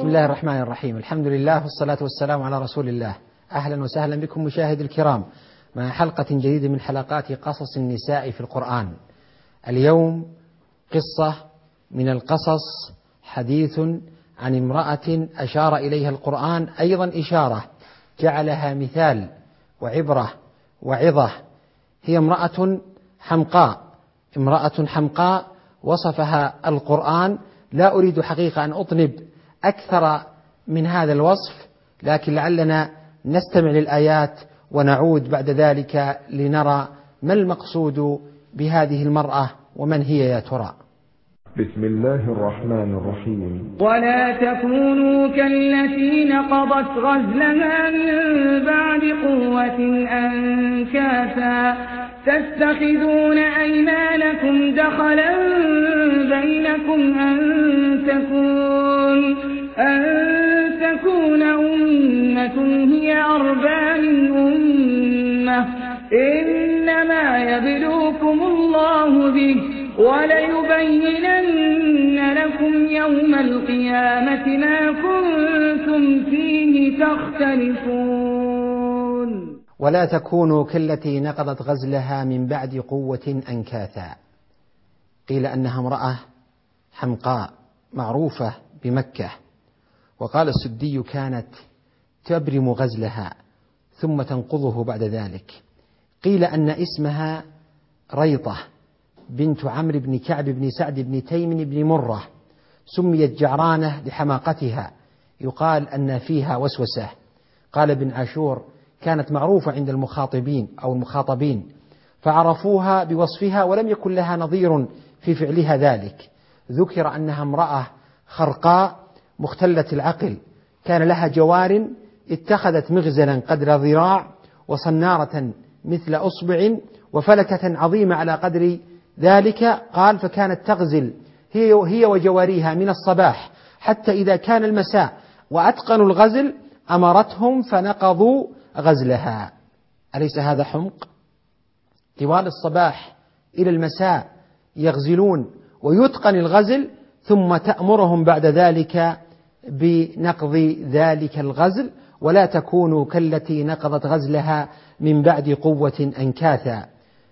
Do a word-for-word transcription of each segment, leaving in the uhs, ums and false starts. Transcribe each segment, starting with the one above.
الله الرحمن الرحيم. الحمد لله والصلاة والسلام على رسول الله. أهلا وسهلا بكم مشاهدي الكرام مع حلقة جديدة من حلقات قصص النساء في القرآن. اليوم قصة من القصص، حديث عن امرأة أشار إليها القرآن أيضا إشارة جعلها مثال وعبرة وعظة. هي امرأة حمقاء، امرأة حمقاء وصفها القرآن. لا أريد حقيقة أن أطنب أكثر من هذا الوصف، لكن لعلنا نستمع للآيات ونعود بعد ذلك لنرى ما المقصود بهذه المرأة ومن هي يا ترى. بسم الله الرحمن الرحيم. ولا تكونوا كالتي نقضت غزلها من بعد قوة أنكاثا تتخذون أيمانكم دخلا بينكم أن تكون أن تكون أمة هي أربى من أمة إنما يبلوكم الله به وليبينن لكم يوم القيامة ما كنتم فيه تختلفون. ولا تكونوا كالتي نقضت غزلها من بعد قوة أنكاثا. قيل أنها امرأة حمقاء معروفة بمكة، وقال السدي كانت تبرم غزلها ثم تنقضه بعد ذلك. قيل أن اسمها ريطة بنت عمرو بن كعب بن سعد بن تيم بن مرة، سميت جعرانة لحماقتها، يقال أن فيها وسوسة. قال ابن عاشور كانت معروفة عند المخاطبين أو المخاطبين فعرفوها بوصفها ولم يكن لها نظير في فعلها ذلك. ذكر أنها امرأة خرقاء مختلة العقل، كان لها جوار اتخذت مغزلا قدر ذراع وصنارة مثل أصبع وفلكة عظيمة على قدر ذلك. قال فكانت تغزل هي, هي وجواريها من الصباح حتى إذا كان المساء وأتقنوا الغزل أمرتهم فنقضوا غزلها. أليس هذا حمق؟ طوال الصباح إلى المساء يغزلون ويتقن الغزل، ثم تأمرهم بعد ذلك بنقض ذلك الغزل. ولا تكونوا كالتي نقضت غزلها من بعد قوة أنكاثا.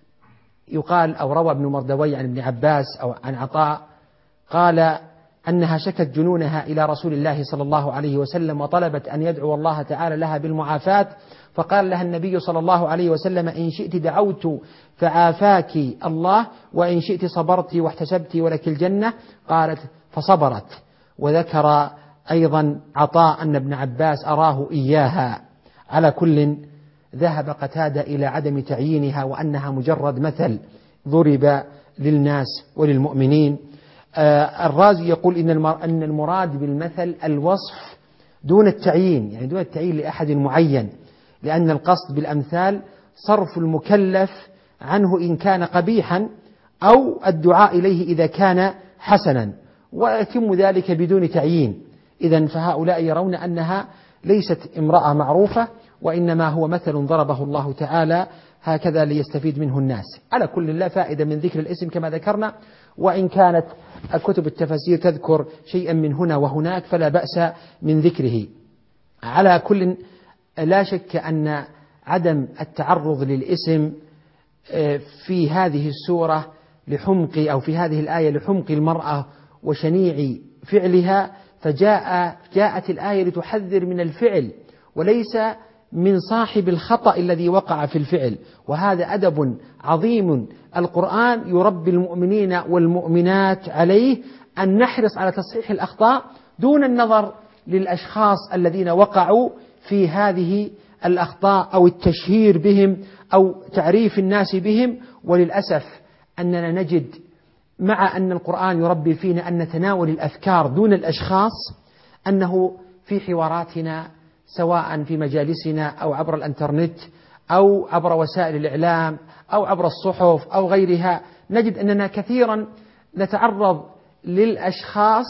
يقال أو روى ابن مردوي عن ابن عباس أو عن عطاء قال أنها شكت جنونها إلى رسول الله صلى الله عليه وسلم وطلبت أن يدعو الله تعالى لها بالمعافاة، فقال لها النبي صلى الله عليه وسلم إن شئت دعوت فعافاك الله وإن شئت صبرت واحتسبت ولك الجنة. قالت فصبرت. وذكر أيضا عطاء أن ابن عباس أراه إياها. على كل ذهب قتادة إلى عدم تعيينها وأنها مجرد مثل ضرب للناس وللمؤمنين. آه الرازي يقول إن أن المراد بالمثل الوصف دون التعيين، يعني دون التعيين لأحد معين، لأن القصد بالأمثال صرف المكلف عنه إن كان قبيحا أو الدعاء إليه إذا كان حسنا، ويتم ذلك بدون تعيين. إذن فهؤلاء يرون أنها ليست امرأة معروفة، وإنما هو مثل ضربه الله تعالى هكذا ليستفيد منه الناس. على كل لا فائدة من ذكر الاسم كما ذكرنا، وإن كانت كتب التفاسير تذكر شيئا من هنا وهناك فلا بأس من ذكره. على كل لا شك أن عدم التعرض للاسم في هذه السورة لحمق أو في هذه الآية لحمق المرأة وشنيع فعلها، فجاء جاءت الآية لتحذر من الفعل وليس من صاحب الخطأ الذي وقع في الفعل. وهذا أدب عظيم القرآن يربي المؤمنين والمؤمنات عليه، أن نحرص على تصحيح الأخطاء دون النظر للأشخاص الذين وقعوا في هذه الأخطاء أو التشهير بهم أو تعريف الناس بهم. وللأسف أننا نجد مع أن القرآن يربي فينا أن نتناول الأفكار دون الأشخاص، أنه في حواراتنا سواء في مجالسنا أو عبر الانترنت أو عبر وسائل الإعلام أو عبر الصحف أو غيرها، نجد أننا كثيرا نتعرض للأشخاص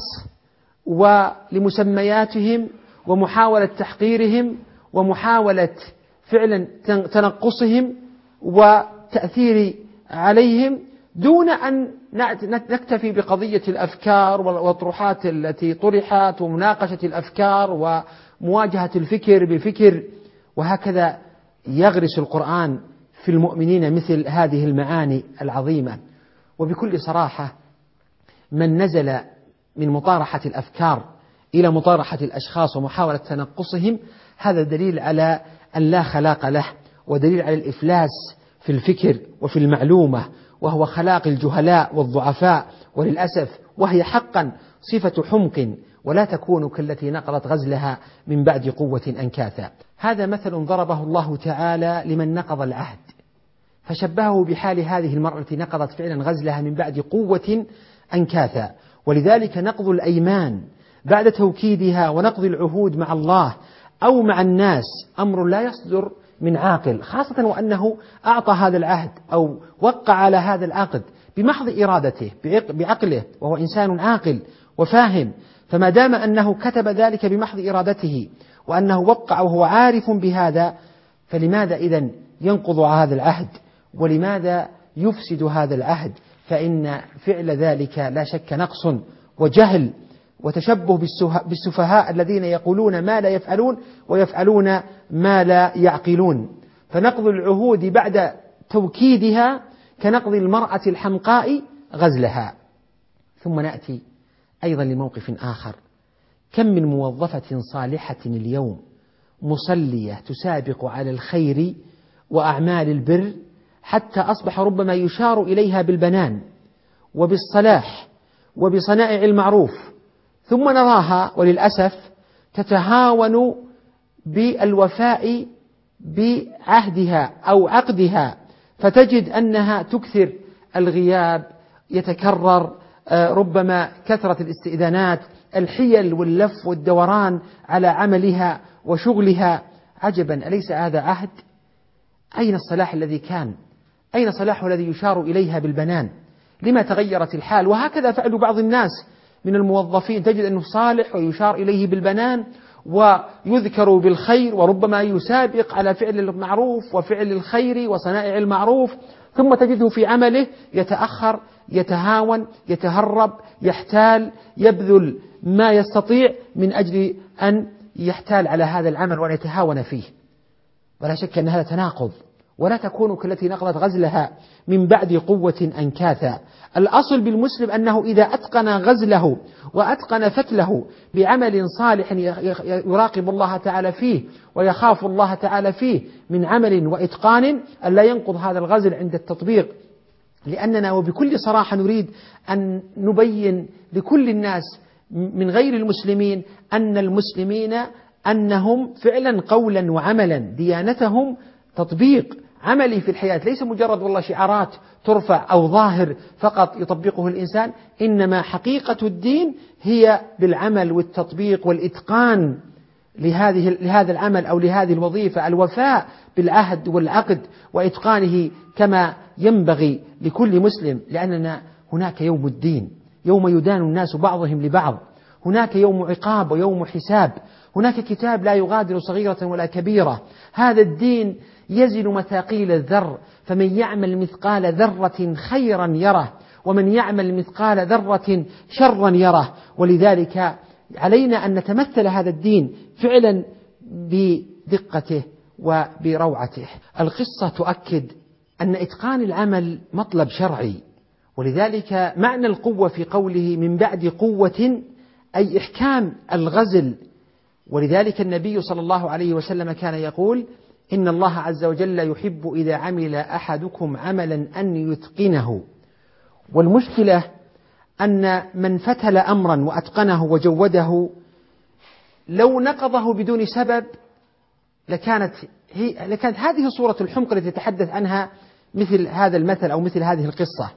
ولمسمياتهم ومحاولة تحقيرهم ومحاولة فعلا تنقصهم وتأثير عليهم، دون أن نكتفي بقضية الأفكار والأطروحات التي طرحت ومناقشة الأفكار ومواجهة الفكر بالفكر، وهكذا يغرس القرآن في المؤمنين مثل هذه المعاني العظيمة. وبكل صراحة من نزل من مطارحة الأفكار إلى مطارحة الأشخاص ومحاولة تنقصهم، هذا دليل على أن لا خلاق له، ودليل على الإفلاس في الفكر وفي المعلومة، وهو خلاق الجهلاء والضعفاء، وللأسف وهي حقا صفة حمق، ولا تكون كالتي نقضت غزلها من بعد قوة أنكاثا. هذا مثل ضربه الله تعالى لمن نقض العهد، فشبهه بحال هذه المرأة التي نقضت فعلا غزلها من بعد قوة أنكاثا. ولذلك نقض الأيمان بعد توكيدها ونقض العهود مع الله أو مع الناس أمر لا يصدر من عاقل، خاصة وأنه أعطى هذا العهد أو وقع على هذا العقد بمحض إرادته بعقله، وهو إنسان عاقل وفاهم. فما دام أنه كتب ذلك بمحض إرادته وأنه وقع وهو عارف بهذا، فلماذا إذن ينقض هذا العهد؟ ولماذا يفسد هذا العهد؟ فإن فعل ذلك لا شك نقص وجهل وتشبه بالسفهاء الذين يقولون ما لا يفعلون ويفعلون ما لا يعقلون. فنقض العهود بعد توكيدها كنقض المرأة الحمقاء غزلها. ثم نأتي أيضا لموقف آخر: كم من موظفة صالحة اليوم مصلية تسابق على الخير وأعمال البر، حتى أصبح ربما يشار إليها بالبنان وبالصلاح وبصنائع المعروف، ثم نراها وللأسف تتهاون بالوفاء بعهدها أو عقدها، فتجد أنها تكثر الغياب، يتكرر ربما كثرة الاستئذانات، الحيل واللف والدوران على عملها وشغلها. عجبا، أليس هذا عهد؟ أين الصلاح الذي كان؟ أين صلاحه الذي يشار إليها بالبنان؟ لما تغيرت الحال؟ وهكذا فعل بعض الناس من الموظفين، تجد أنه صالح ويشار إليه بالبنان ويذكر بالخير، وربما يسابق على فعل المعروف وفعل الخير وصنائع المعروف، ثم تجده في عمله يتأخر، يتهاون، يتهرب، يحتال، يبذل ما يستطيع من أجل أن يحتال على هذا العمل وأن يتهاون فيه. ولا شك أن هذا تناقض، ولا تكون كالتي نقضت غزلها من بعد قوة أنكاثا. الأصل بالمسلم أنه إذا أتقن غزله وأتقن فتله بعمل صالح يراقب الله تعالى فيه ويخاف الله تعالى فيه من عمل وإتقان، أن لا ينقض هذا الغزل عند التطبيق. لأننا وبكل صراحة نريد أن نبين لكل الناس من غير المسلمين أن المسلمين أنهم فعلا قولا وعملا ديانتهم تطبيق عملي في الحياة، ليس مجرد والله شعارات ترفع أو ظاهر فقط يطبقه الإنسان، إنما حقيقة الدين هي بالعمل والتطبيق والإتقان لهذه لهذا العمل أو لهذه الوظيفة، الوفاء بالعهد والعقد وإتقانه كما ينبغي لكل مسلم. لأننا هناك يوم الدين، يوم يدان الناس بعضهم لبعض، هناك يوم عقاب ويوم حساب، هناك كتاب لا يغادر صغيرة ولا كبيرة. هذا الدين يزن مثاقيل الذر، فمن يعمل مثقال ذرة خيرا يره، ومن يعمل مثقال ذرة شرا يره. ولذلك علينا أن نتمثل هذا الدين فعلا بدقته وبروعته. القصة تؤكد أن إتقان العمل مطلب شرعي، ولذلك معنى القوة في قوله من بعد قوة أي إحكام الغزل. ولذلك النبي صلى الله عليه وسلم كان يقول: إن الله عز وجل يحب إذا عمل أحدكم عملا أن يتقنه. والمشكلة أن من فتل أمرا وأتقنه وجوده لو نقضه بدون سبب لكانت, هي لكانت هذه صورة الحمق التي تتحدث عنها مثل هذا المثل أو مثل هذه القصة.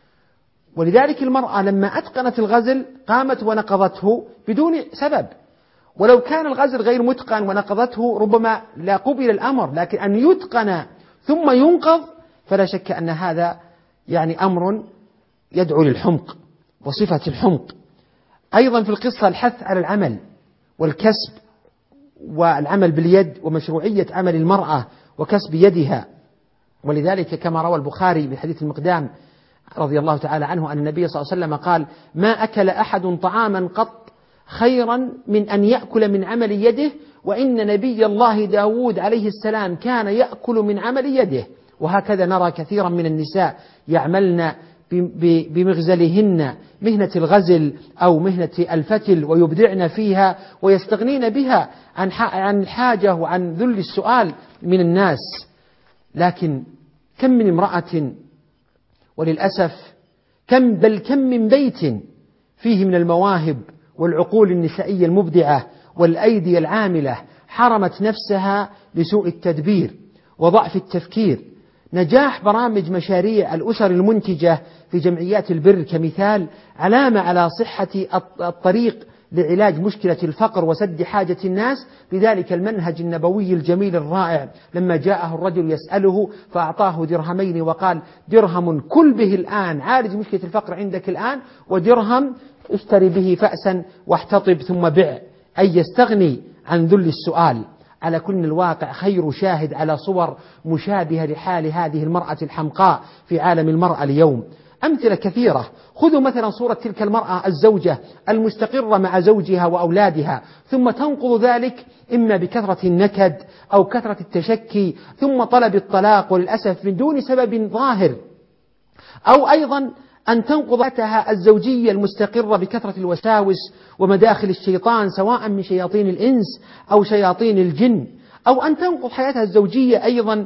ولذلك المرأة لما أتقنت الغزل قامت ونقضته بدون سبب، ولو كان الغزل غير متقن ونقضته ربما لا قبل الأمر، لكن أن يتقن ثم ينقض فلا شك أن هذا يعني أمر يدعو للحمق وصفة الحمق. أيضا في القصة الحث على العمل والكسب والعمل باليد ومشروعية عمل المرأة وكسب يدها. ولذلك كما روى البخاري بحديث المقدام رضي الله تعالى عنه أن النبي صلى الله عليه وسلم قال: ما أكل أحد طعاما قط خيرا من أن يأكل من عمل يده، وإن نبي الله داود عليه السلام كان يأكل من عمل يده. وهكذا نرى كثيرا من النساء يعملن بمغزلهن مهنة الغزل أو مهنة الفتل، ويبدعن فيها ويستغنين بها عن الحاجة وعن ذل السؤال من الناس. لكن كم من امرأة، وللأسف كم بل كم من بيت فيه من المواهب والعقول النسائية المبدعة والأيدي العاملة حرمت نفسها لسوء التدبير وضعف التفكير. نجاح برامج مشاريع الأسر المنتجة في جمعيات البر كمثال علامة على صحة الطريق لعلاج مشكلة الفقر وسد حاجة الناس بذلك المنهج النبوي الجميل الرائع، لما جاءه الرجل يسأله فأعطاه درهمين وقال: درهم كل به الآن عالج مشكلة الفقر عندك الآن، ودرهم اشتري به فأسا واحتطب ثم بع، أي يستغني عن ذل السؤال. على كل الواقع خير شاهد على صور مشابهة لحال هذه المرأة الحمقاء في عالم المرأة اليوم. أمثلة كثيرة. خذوا مثلا صورة تلك المرأة الزوجة المستقرة مع زوجها وأولادها، ثم تنقض ذلك إما بكثرة النكد أو كثرة التشكي ثم طلب الطلاق، وللأسف من دون سبب ظاهر، أو أيضا أن تنقض حياتها الزوجية المستقرة بكثرة الوساوس ومداخل الشيطان سواء من شياطين الإنس أو شياطين الجن، أو أن تنقض حياتها الزوجية أيضا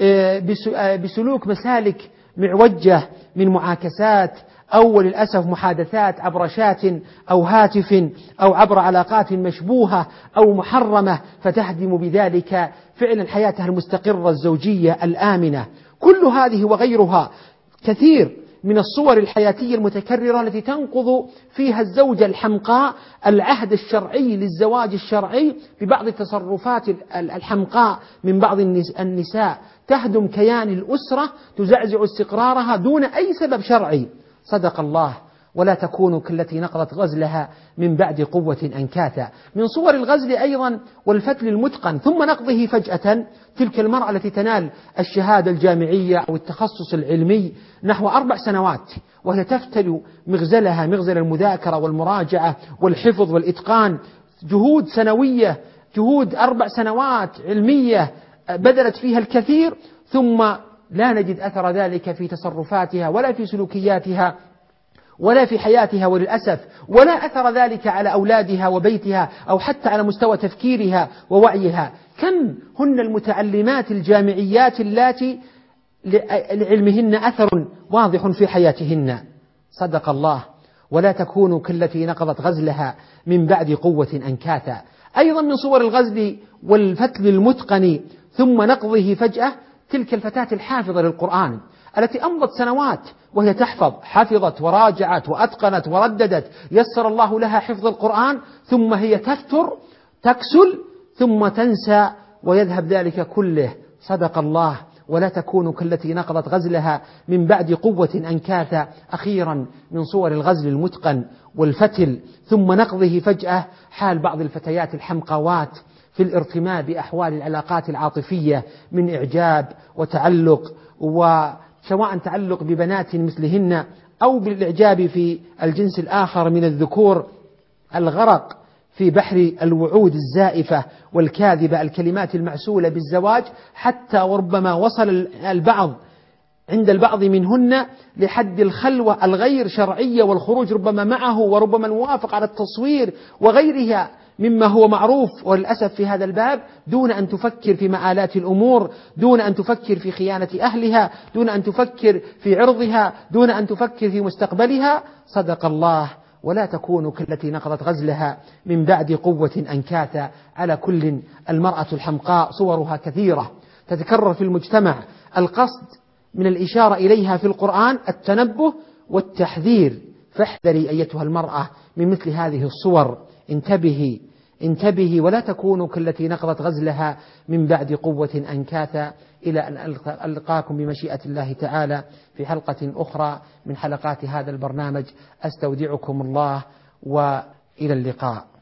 بسلوك مسالك معوجة من معاكسات أو للأسف محادثات عبر شات أو هاتف أو عبر علاقات مشبوهة أو محرمة، فتهدم بذلك فعلا حياتها المستقرة الزوجية الآمنة. كل هذه وغيرها كثير من الصور الحياتية المتكررة التي تنقض فيها الزوجة الحمقاء العهد الشرعي للزواج الشرعي ببعض التصرفات الحمقاء من بعض النساء، تهدم كيان الأسرة، تزعزع استقرارها دون أي سبب شرعي. صدق الله: ولا تكونوا كالتي نقضت غزلها من بعد قوة أنكاثا. من صور الغزل أيضا والفتل المتقن ثم نقضه فجأة، تلك المرأة التي تنال الشهادة الجامعية أو التخصص العلمي نحو أربع سنوات وهي تفتل مغزلها مغزل المذاكرة والمراجعة والحفظ والإتقان، جهود سنوية، جهود أربع سنوات علمية بذلت فيها الكثير، ثم لا نجد أثر ذلك في تصرفاتها ولا في سلوكياتها ولا في حياتها، وللأسف ولا أثر ذلك على أولادها وبيتها أو حتى على مستوى تفكيرها ووعيها. كم هن المتعلمات الجامعيات اللاتي لعلمهن أثر واضح في حياتهن. صدق الله: ولا تكونوا كالتي نقضت غزلها من بعد قوة أنكاثا. أيضا من صور الغزل والفتل المتقن ثم نقضه فجأة تلك الفتاة الحافظة للقرآن التي أمضت سنوات وهي تحفظ، حفظت وراجعت وأتقنت ورددت، يسر الله لها حفظ القرآن، ثم هي تفتر تكسل ثم تنسى ويذهب ذلك كله. صدق الله: ولا تكونوا كالتي نقضت غزلها من بعد قوة أنكاثا. أخيرا من صور الغزل المتقن والفتل ثم نقضه فجأة حال بعض الفتيات الحمقوات في الارتماء بأحوال العلاقات العاطفية من إعجاب وتعلق، وسواء تعلق ببنات مثلهن أو بالإعجاب في الجنس الآخر من الذكور، الغرق في بحر الوعود الزائفة والكاذبة، الكلمات المعسولة بالزواج، حتى وربما وصل البعض عند البعض منهن لحد الخلوة الغير شرعية والخروج ربما معه وربما الموافق على التصوير وغيرها مما هو معروف وللأسف في هذا الباب، دون أن تفكر في مآلات الأمور، دون أن تفكر في خيانة أهلها، دون أن تفكر في عرضها، دون أن تفكر في مستقبلها. صدق الله: ولا تكونوا كالتي نقضت غزلها من بعد قوة أنكاثا. على كل، المرأة الحمقاء صورها كثيرة تتكرر في المجتمع، القصد من الإشارة إليها في القرآن التنبه والتحذير، فاحذري أيتها المرأة من مثل هذه الصور. انتبهي انتبهي ولا تكونوا كالتي نقضت غزلها من بعد قوة أنكاثا. إلى أن ألقاكم بمشيئة الله تعالى في حلقة أخرى من حلقات هذا البرنامج، أستودعكم الله وإلى اللقاء.